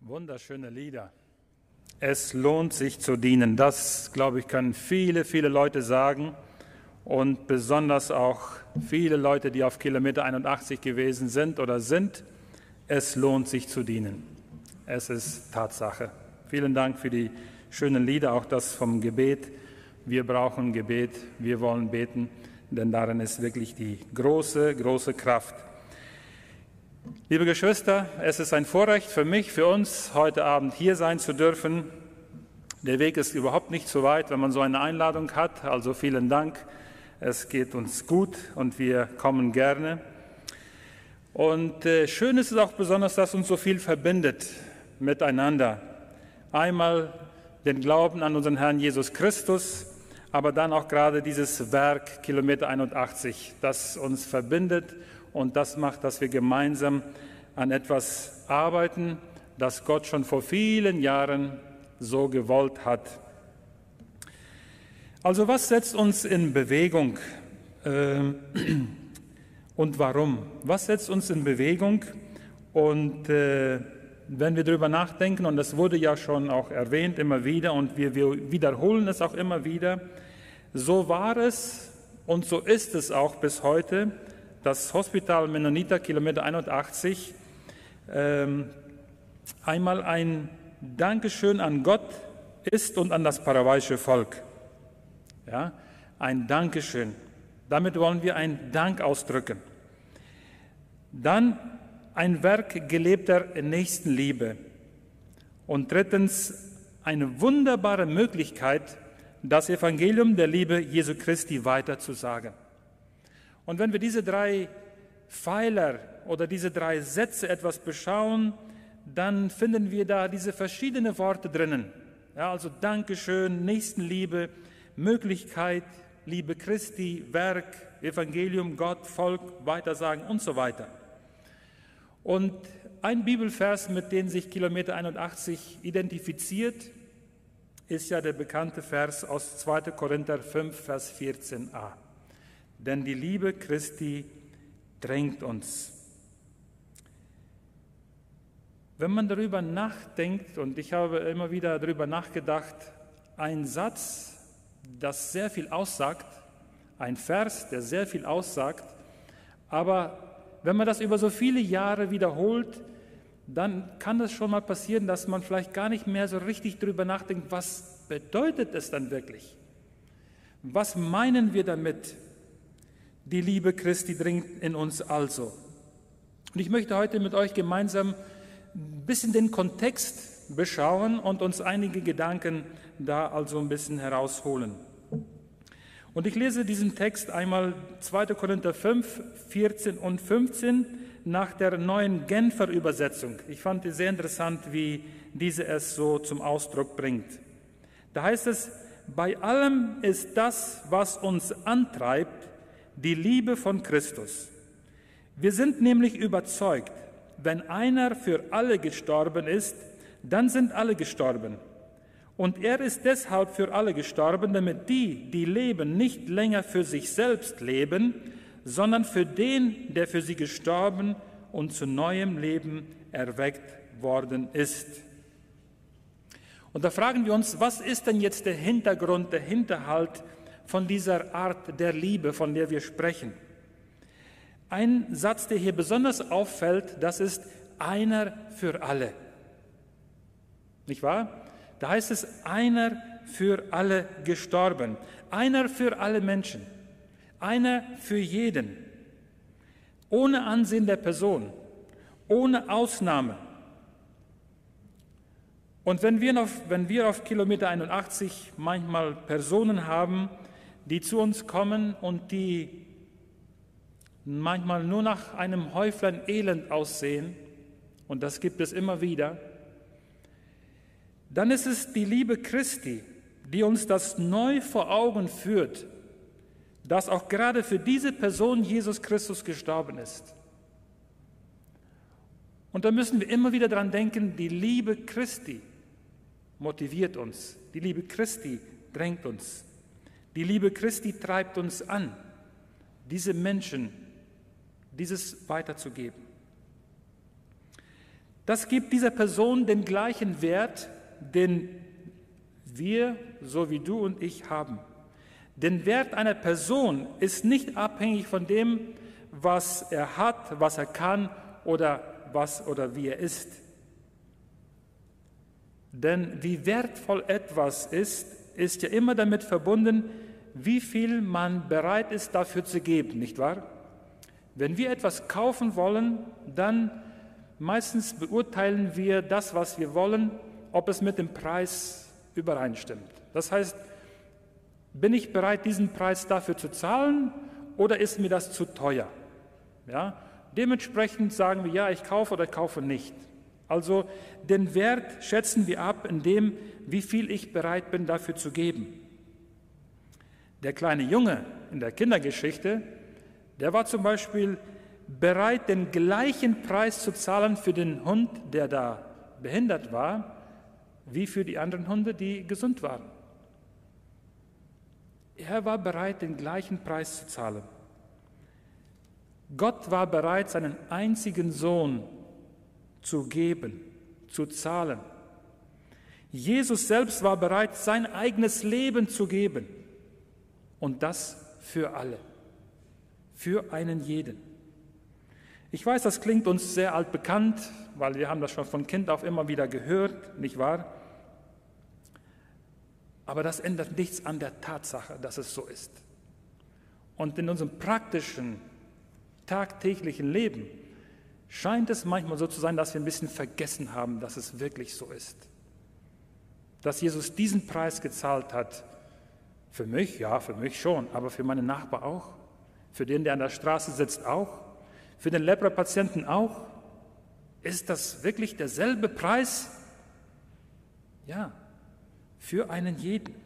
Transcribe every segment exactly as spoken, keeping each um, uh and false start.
Wunderschöne Lieder. Es lohnt sich zu dienen. Das, glaube ich, können viele, viele Leute sagen und besonders auch viele Leute, die auf Kilometer einundachtzig gewesen sind oder sind. Es lohnt sich zu dienen. Es ist Tatsache. Vielen Dank für die schönen Lieder, auch das vom Gebet. Wir brauchen Gebet, wir wollen beten, denn darin ist wirklich die große, große Kraft. Liebe Geschwister, es ist ein Vorrecht für mich, für uns, heute Abend hier sein zu dürfen. Der Weg ist überhaupt nicht so weit, wenn man so eine Einladung hat. Also vielen Dank. Es geht uns gut und wir kommen gerne. Und äh, schön ist es auch besonders, dass uns so viel verbindet miteinander. Einmal den Glauben an unseren Herrn Jesus Christus, aber dann auch gerade dieses Werk Kilometer einundachtzig, das uns verbindet. Und das macht, dass wir gemeinsam an etwas arbeiten, das Gott schon vor vielen Jahren so gewollt hat. Also was setzt uns in Bewegung äh, und warum? Was setzt uns in Bewegung? Und äh, wenn wir darüber nachdenken, und das wurde ja schon auch erwähnt immer wieder und wir, wir wiederholen es auch immer wieder, so war es und so ist es auch bis heute, das Hospital Mennoniter Kilometer einundachtzig ähm, einmal ein Dankeschön an Gott ist und an das paraguayische Volk. Ja, ein Dankeschön. Damit wollen wir einen Dank ausdrücken. Dann ein Werk gelebter Nächstenliebe. Und drittens eine wunderbare Möglichkeit, das Evangelium der Liebe Jesu Christi weiterzusagen. Und wenn wir diese drei Pfeiler oder diese drei Sätze etwas beschauen, dann finden wir da diese verschiedenen Worte drinnen. Ja, also Dankeschön, Nächstenliebe, Möglichkeit, Liebe Christi, Werk, Evangelium, Gott, Volk, Weitersagen und so weiter. Und ein Bibelvers, mit dem sich Kilometer einundachtzig identifiziert, ist ja der bekannte Vers aus zweiter Korinther fünf, Vers vierzehn a. Denn die Liebe Christi drängt uns. Wenn man darüber nachdenkt, und ich habe immer wieder darüber nachgedacht, ein Satz, das sehr viel aussagt, ein Vers, der sehr viel aussagt, aber wenn man das über so viele Jahre wiederholt, dann kann es schon mal passieren, dass man vielleicht gar nicht mehr so richtig darüber nachdenkt, was bedeutet es dann wirklich? Was meinen wir damit? Die Liebe Christi dringt in uns also. Und ich möchte heute mit euch gemeinsam ein bisschen den Kontext beschauen und uns einige Gedanken da also ein bisschen herausholen. Und ich lese diesen Text einmal zweiter Korinther fünf, vierzehn und fünfzehn nach der neuen Genfer Übersetzung. Ich fand es sehr interessant, wie diese es so zum Ausdruck bringt. Da heißt es, bei allem ist das, was uns antreibt, die Liebe von Christus. Wir sind nämlich überzeugt, wenn einer für alle gestorben ist, dann sind alle gestorben. Und er ist deshalb für alle gestorben, damit die, die leben, nicht länger für sich selbst leben, sondern für den, der für sie gestorben und zu neuem Leben erweckt worden ist. Und da fragen wir uns, was ist denn jetzt der Hintergrund, der Hinterhalt von dieser Art der Liebe, von der wir sprechen? Ein Satz, der hier besonders auffällt, das ist einer für alle. Nicht wahr? Da heißt es, einer für alle gestorben, einer für alle Menschen, einer für jeden, ohne Ansehen der Person, ohne Ausnahme. Und wenn wir auf, wenn wir auf Kilometer einundachtzig manchmal Personen haben, die zu uns kommen und die manchmal nur nach einem Häuflein Elend aussehen, und das gibt es immer wieder, dann ist es die Liebe Christi, die uns das neu vor Augen führt, dass auch gerade für diese Person Jesus Christus gestorben ist. Und da müssen wir immer wieder dran denken, die Liebe Christi motiviert uns, die Liebe Christi drängt uns. Die Liebe Christi treibt uns an, diese Menschen, dieses weiterzugeben. Das gibt dieser Person den gleichen Wert, den wir, so wie du und ich, haben. Der Wert einer Person ist nicht abhängig von dem, was er hat, was er kann oder was oder wie er ist. Denn wie wertvoll etwas ist, ist ja immer damit verbunden, wie viel man bereit ist, dafür zu geben, nicht wahr? Wenn wir etwas kaufen wollen, dann meistens beurteilen wir das, was wir wollen, ob es mit dem Preis übereinstimmt. Das heißt, bin ich bereit, diesen Preis dafür zu zahlen oder ist mir das zu teuer? Ja? Dementsprechend sagen wir, ja, ich kaufe oder kaufe nicht. Also den Wert schätzen wir ab in dem, wie viel ich bereit bin, dafür zu geben. Der kleine Junge in der Kindergeschichte, der war zum Beispiel bereit, den gleichen Preis zu zahlen für den Hund, der da behindert war, wie für die anderen Hunde, die gesund waren. Er war bereit, den gleichen Preis zu zahlen. Gott war bereit, seinen einzigen Sohn zu geben, zu zahlen. Jesus selbst war bereit, sein eigenes Leben zu geben. Und das für alle, für einen jeden. Ich weiß, das klingt uns sehr altbekannt, weil wir haben das schon von Kind auf immer wieder gehört, nicht wahr? Aber das ändert nichts an der Tatsache, dass es so ist. Und in unserem praktischen, tagtäglichen Leben scheint es manchmal so zu sein, dass wir ein bisschen vergessen haben, dass es wirklich so ist. Dass Jesus diesen Preis gezahlt hat. Für mich, ja, für mich schon, aber für meinen Nachbar auch. Für den, der an der Straße sitzt, auch. Für den Lepra-Patienten auch. Ist das wirklich derselbe Preis? Ja, für einen jeden.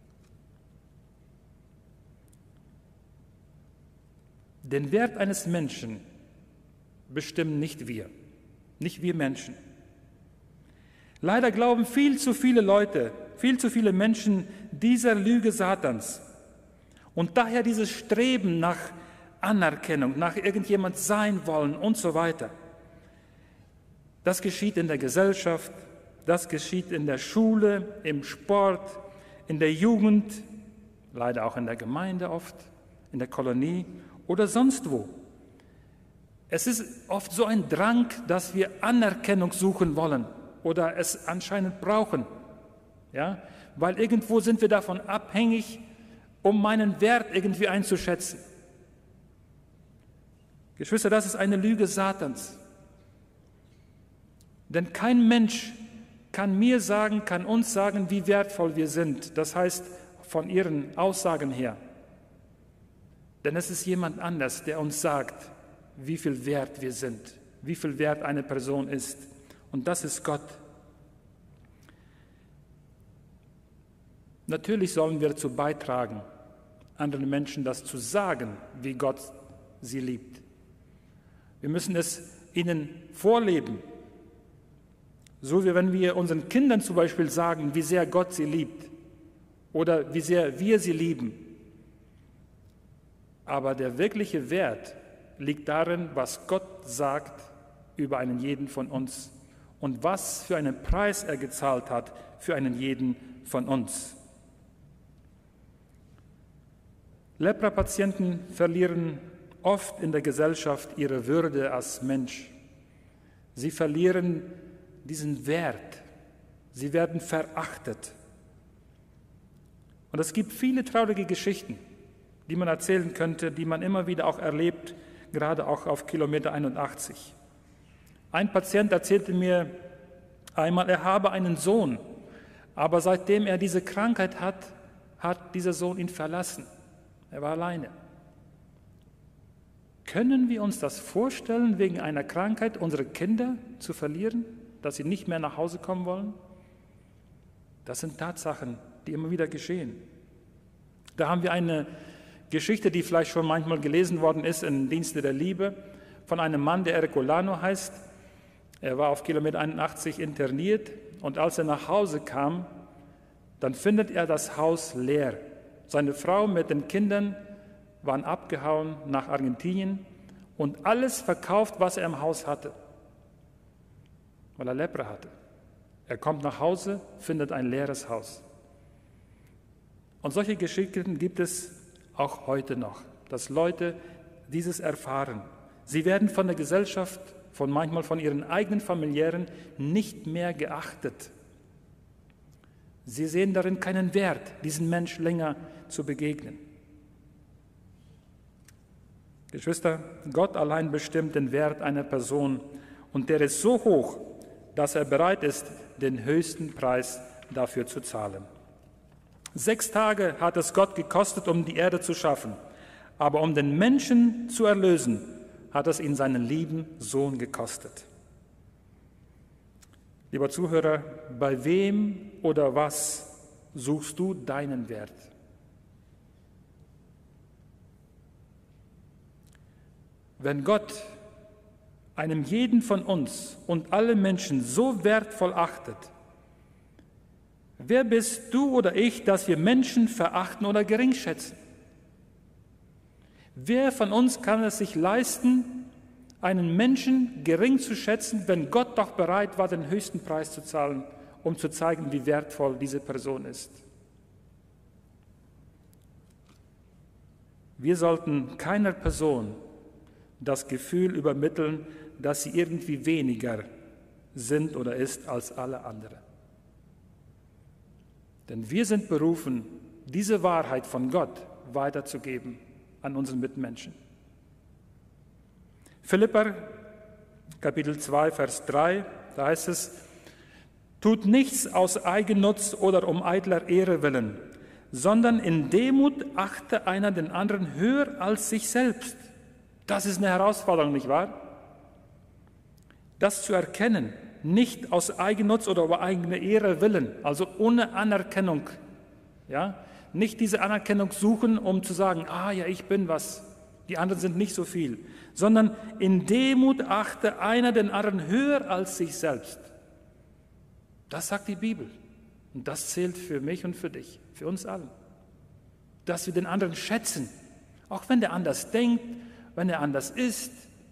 Den Wert eines Menschen bestimmen nicht wir, nicht wir Menschen. Leider glauben viel zu viele Leute, viel zu viele Menschen dieser Lüge Satans. Und daher dieses Streben nach Anerkennung, nach irgendjemand sein wollen und so weiter. Das geschieht in der Gesellschaft, das geschieht in der Schule, im Sport, in der Jugend, leider auch in der Gemeinde oft, in der Kolonie oder sonst wo. Es ist oft so ein Drang, dass wir Anerkennung suchen wollen oder es anscheinend brauchen, ja? Weil irgendwo sind wir davon abhängig, um meinen Wert irgendwie einzuschätzen. Geschwister, das ist eine Lüge Satans. Denn kein Mensch kann mir sagen, kann uns sagen, wie wertvoll wir sind. Das heißt, von ihren Aussagen her. Denn es ist jemand anders, der uns sagt, wie viel wert wir sind, wie viel wert eine Person ist. Und das ist Gott. Natürlich sollen wir dazu beitragen, anderen Menschen das zu sagen, wie Gott sie liebt. Wir müssen es ihnen vorleben. So wie wenn wir unseren Kindern zum Beispiel sagen, wie sehr Gott sie liebt oder wie sehr wir sie lieben. Aber der wirkliche Wert liegt darin, was Gott sagt über einen jeden von uns und was für einen Preis er gezahlt hat für einen jeden von uns. Lepra-Patienten verlieren oft in der Gesellschaft ihre Würde als Mensch. Sie verlieren diesen Wert. Sie werden verachtet. Und es gibt viele traurige Geschichten, die man erzählen könnte, die man immer wieder auch erlebt, gerade auch auf Kilometer einundachtzig. Ein Patient erzählte mir einmal, er habe einen Sohn, aber seitdem er diese Krankheit hat, hat dieser Sohn ihn verlassen. Er war alleine. Können wir uns das vorstellen, wegen einer Krankheit unsere Kinder zu verlieren, dass sie nicht mehr nach Hause kommen wollen? Das sind Tatsachen, die immer wieder geschehen. Da haben wir eine Geschichte, die vielleicht schon manchmal gelesen worden ist in Dienste der Liebe, von einem Mann, der Ercolano heißt. Er war auf Kilometer einundachtzig interniert und als er nach Hause kam, dann findet er das Haus leer. Seine Frau mit den Kindern waren abgehauen nach Argentinien und alles verkauft, was er im Haus hatte. weil er Lepra hatte. Er kommt nach Hause, findet ein leeres Haus. Und solche Geschichten gibt es auch heute noch, dass Leute dieses erfahren. Sie werden von der Gesellschaft, von manchmal von ihren eigenen Familiären nicht mehr geachtet. Sie sehen darin keinen Wert, diesen Menschen länger zu begegnen. Geschwister, Gott allein bestimmt den Wert einer Person und der ist so hoch, dass er bereit ist, den höchsten Preis dafür zu zahlen. Sechs Tage hat es Gott gekostet, um die Erde zu schaffen, aber um den Menschen zu erlösen, hat es ihn seinen lieben Sohn gekostet. Lieber Zuhörer, bei wem oder was suchst du deinen Wert? Wenn Gott einem jeden von uns und alle Menschen so wertvoll achtet, wer bist du oder ich, dass wir Menschen verachten oder geringschätzen? Wer von uns kann es sich leisten, einen Menschen gering zu schätzen, wenn Gott doch bereit war, den höchsten Preis zu zahlen, um zu zeigen, wie wertvoll diese Person ist? Wir sollten keiner Person das Gefühl übermitteln, dass sie irgendwie weniger sind oder ist als alle anderen. Denn wir sind berufen, diese Wahrheit von Gott weiterzugeben an unseren Mitmenschen. Philipper, Kapitel zwei, Vers drei, da heißt es, tut nichts aus Eigennutz oder um eitler Ehre willen, sondern in Demut achte einer den anderen höher als sich selbst. Das ist eine Herausforderung, nicht wahr? Das zu erkennen, nicht aus Eigennutz oder um eigene Ehre willen, also ohne Anerkennung, ja, nicht diese Anerkennung suchen, um zu sagen, ah ja, ich bin was, die anderen sind nicht so viel, sondern in Demut achte einer den anderen höher als sich selbst. Das sagt die Bibel und das zählt für mich und für dich, für uns alle, dass wir den anderen schätzen, auch wenn der anders denkt, wenn er anders ist,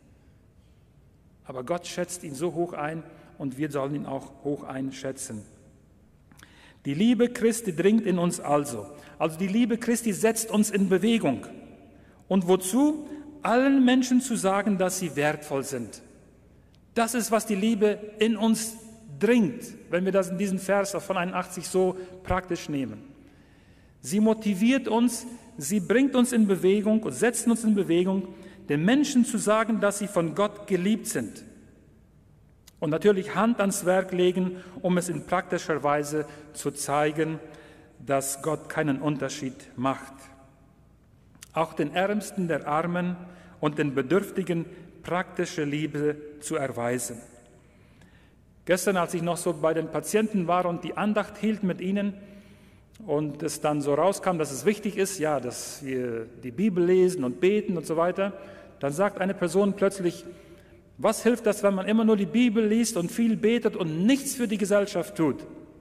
aber Gott schätzt ihn so hoch ein und wir sollen ihn auch hoch einschätzen. Die Liebe Christi dringt in uns also. Also die Liebe Christi setzt uns in Bewegung. Und wozu? Allen Menschen zu sagen, dass sie wertvoll sind. Das ist, was die Liebe in uns dringt, wenn wir das in diesem Vers von einundachtzig so praktisch nehmen. Sie motiviert uns, sie bringt uns in Bewegung und setzt uns in Bewegung, den Menschen zu sagen, dass sie von Gott geliebt sind. Und natürlich Hand ans Werk legen, um es in praktischer Weise zu zeigen, dass Gott keinen Unterschied macht. Auch den Ärmsten der Armen und den Bedürftigen praktische Liebe zu erweisen. Gestern, als ich noch so bei den Patienten war und die Andacht hielt mit ihnen und es dann so rauskam, dass es wichtig ist, ja, dass wir die Bibel lesen und beten und so weiter, dann sagt eine Person plötzlich, was hilft das, wenn man immer nur die Bibel liest und viel betet und nichts für die Gesellschaft tut?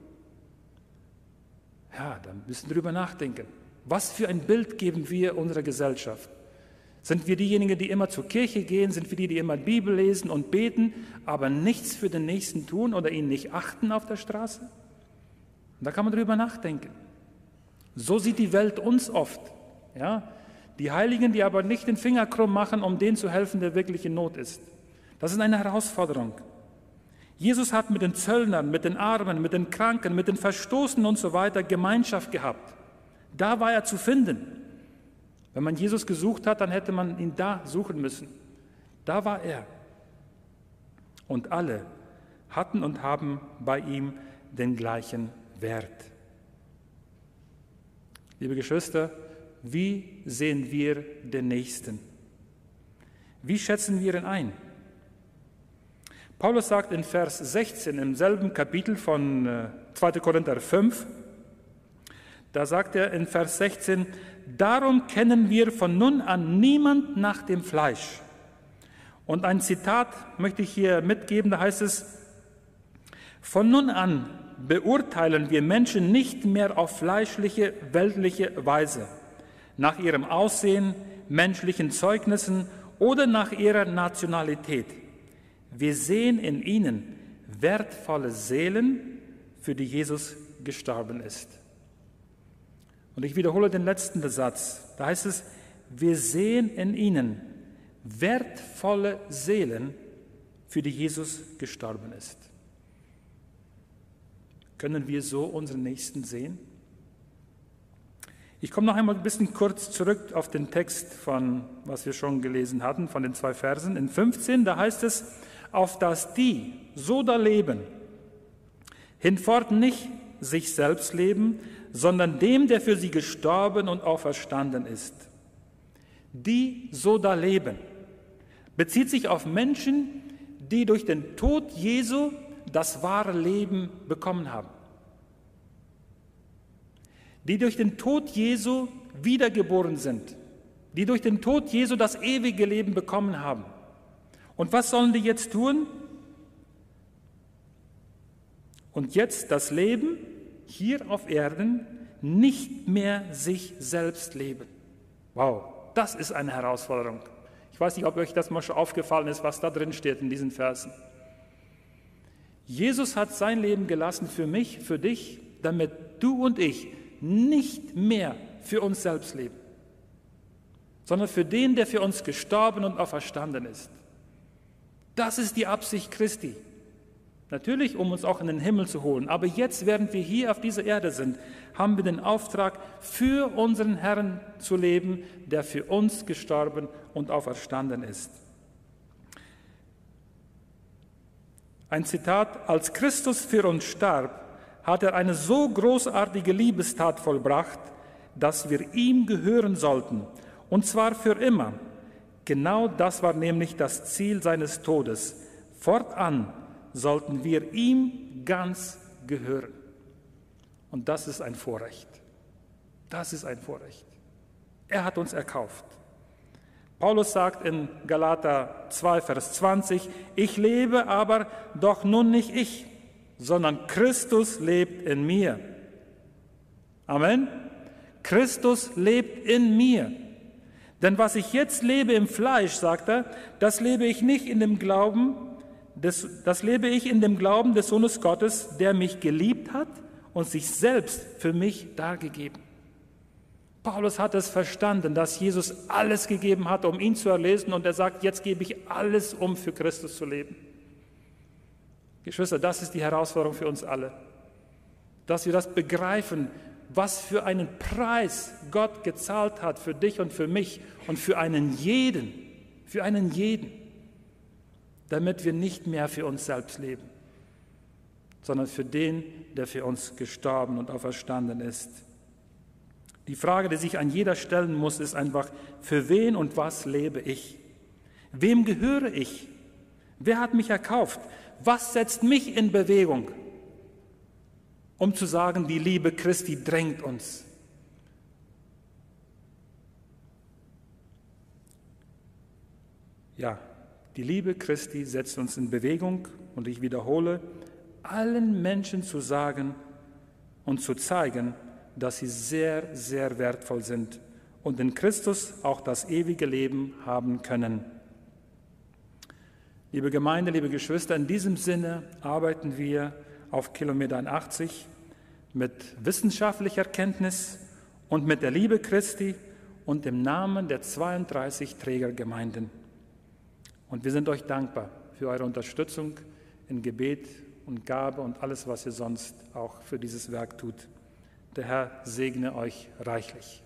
Ja, dann müssen wir drüber nachdenken. Was für ein Bild geben wir unserer Gesellschaft? Sind wir diejenigen, die immer zur Kirche gehen? Sind wir die, die immer Bibel lesen und beten, aber nichts für den Nächsten tun oder ihn nicht achten auf der Straße? Und da kann man drüber nachdenken. So sieht die Welt uns oft. Ja? Die Heiligen, die aber nicht den Finger krumm machen, um denen zu helfen, der wirklich in Not ist. Das ist eine Herausforderung. Jesus hat mit den Zöllnern, mit den Armen, mit den Kranken, mit den Verstoßenen und so weiter Gemeinschaft gehabt. Da war er zu finden. Wenn man Jesus gesucht hat, dann hätte man ihn da suchen müssen. Da war er. Und alle hatten und haben bei ihm den gleichen Wert. Liebe Geschwister, wie sehen wir den Nächsten? Wie schätzen wir ihn ein? Paulus sagt in Vers sechzehn im selben Kapitel von zweiter Korinther fünf, da sagt er in Vers sechzehn, darum kennen wir von nun an niemand nach dem Fleisch. Und ein Zitat möchte ich hier mitgeben, da heißt es, von nun an beurteilen wir Menschen nicht mehr auf fleischliche, weltliche Weise, nach ihrem Aussehen, menschlichen Zeugnissen oder nach ihrer Nationalität. Wir sehen in ihnen, wertvolle Seelen, für die Jesus gestorben ist. Und ich wiederhole den letzten Satz. Da heißt es, wir sehen in ihnen wertvolle Seelen, für die Jesus gestorben ist. Können wir so unseren Nächsten sehen? Ich komme noch einmal ein bisschen kurz zurück auf den Text, von was wir schon gelesen hatten, von den zwei Versen. In fünfzehn, da heißt es, auf dass die so da leben, hinfort nicht sich selbst leben, sondern dem, der für sie gestorben und auferstanden ist. Die so da leben, bezieht sich auf Menschen, die durch den Tod Jesu das wahre Leben bekommen haben. Die durch den Tod Jesu wiedergeboren sind. Die durch den Tod Jesu das ewige Leben bekommen haben. Und was sollen die jetzt tun? Und jetzt das Leben hier auf Erden nicht mehr sich selbst leben. Wow, das ist eine Herausforderung. Ich weiß nicht, ob euch das mal schon aufgefallen ist, was da drin steht in diesen Versen. Jesus hat sein Leben gelassen für mich, für dich, damit du und ich nicht mehr für uns selbst leben, sondern für den, der für uns gestorben und auferstanden ist. Das ist die Absicht Christi. Natürlich, um uns auch in den Himmel zu holen. Aber jetzt, während wir hier auf dieser Erde sind, haben wir den Auftrag, für unseren Herrn zu leben, der für uns gestorben und auferstanden ist. Ein Zitat, als Christus für uns starb, hat er eine so großartige Liebestat vollbracht, dass wir ihm gehören sollten, und zwar für immer. Genau das war nämlich das Ziel seines Todes. Fortan sollten wir ihm ganz gehören. Und das ist ein Vorrecht. Das ist ein Vorrecht. Er hat uns erkauft. Paulus sagt in Galater zwei, Vers zwanzig, ich lebe aber doch nun nicht ich, sondern Christus lebt in mir. Amen. Christus lebt in mir. Denn was ich jetzt lebe im Fleisch, sagt er, das lebe ich nicht in dem Glauben, des, das lebe ich in dem Glauben des Sohnes Gottes, der mich geliebt hat und sich selbst für mich dargegeben. Paulus hat es verstanden, dass Jesus alles gegeben hat, um ihn zu erlösen, und er sagt, jetzt gebe ich alles, um für Christus zu leben. Geschwister, das ist die Herausforderung für uns alle, dass wir das begreifen, was für einen Preis Gott gezahlt hat für dich und für mich und für einen jeden, für einen jeden, damit wir nicht mehr für uns selbst leben, sondern für den, der für uns gestorben und auferstanden ist. Die Frage, die sich an jeder stellen muss, ist einfach, für wen und was lebe ich? Wem gehöre ich? Wer hat mich erkauft? Was setzt mich in Bewegung, um zu sagen, die Liebe Christi drängt uns? Ja, die Liebe Christi setzt uns in Bewegung, und ich wiederhole, allen Menschen zu sagen und zu zeigen, dass sie sehr, sehr wertvoll sind und in Christus auch das ewige Leben haben können. Liebe Gemeinde, liebe Geschwister, in diesem Sinne arbeiten wir auf Kilometer einundachtzig mit wissenschaftlicher Kenntnis und mit der Liebe Christi und im Namen der zweiunddreißig Trägergemeinden. Und wir sind euch dankbar für eure Unterstützung in Gebet und Gabe und alles, was ihr sonst auch für dieses Werk tut. Der Herr segne euch reichlich.